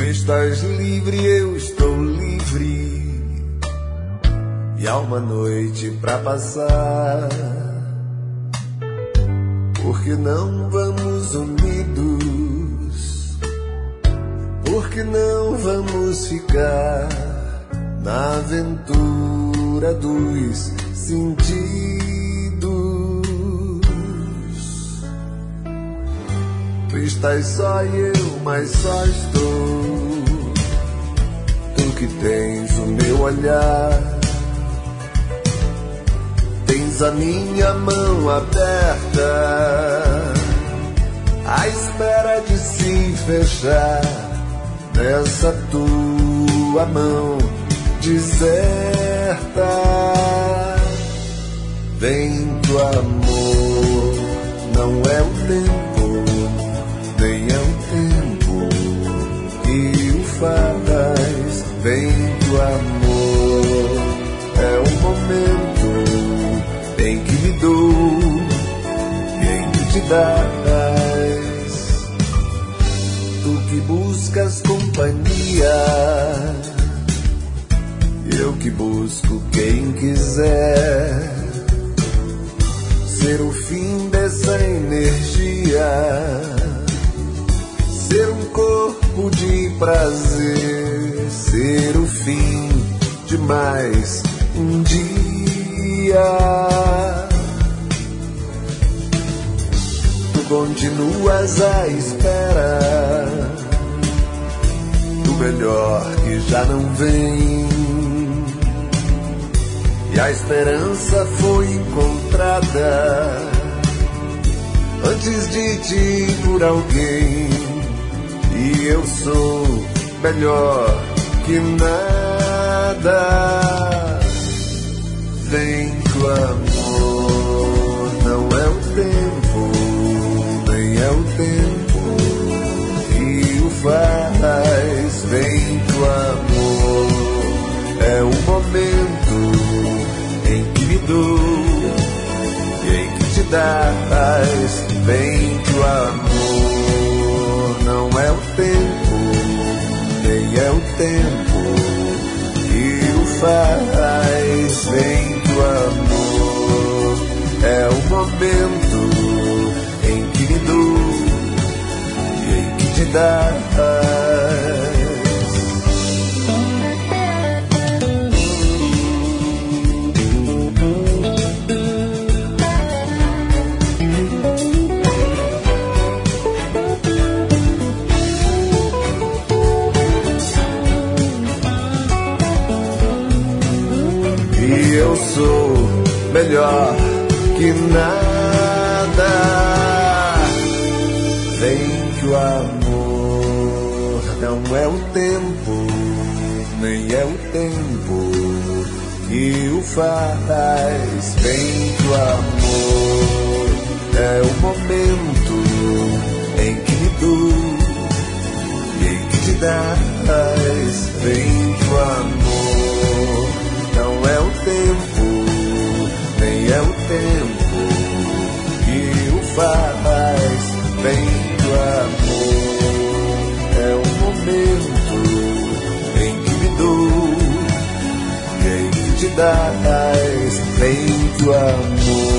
estás livre, eu estou livre, e há uma noite pra passar. Por que não vamos unidos? Por que não vamos ficar na aventura dos sentidos? Tu estás só e eu, mas só estou. Tu que tens o meu olhar, tens a minha mão aberta, à espera de se fechar nessa tua mão deserta. Vento, amor, não é o tempo, nem é o tempo que o faz. Vento, amor, é o momento em que me dou e em que te dás. Tu que buscas companhia, eu que busco quem quiser ser o fim dessa energia, ser um corpo de prazer, ser o fim de mais um dia. Tu continuas à espera do melhor que já não vem, e a esperança foi encontrada antes de ti por alguém. E eu sou melhor que nada. Vento, amor, não é o tempo, nem é o tempo que o faz. Vento, amor, é o momento em que me dou e em que te dás. Vento, amor, não é o tempo, nem é o tempo que o faz. Vento, amor, é o momento em que me dou e em que te dás. Eu sou melhor que nada. Vem que o amor não é o tempo, nem é o tempo que o faz. Vem que o amor é o momento em que me dou e em que te dás. Vem que o amor não é o tempo, nem é o tempo que o faz. Vem do amor, é o momento em que me dou e em que te dás. Vem do amor.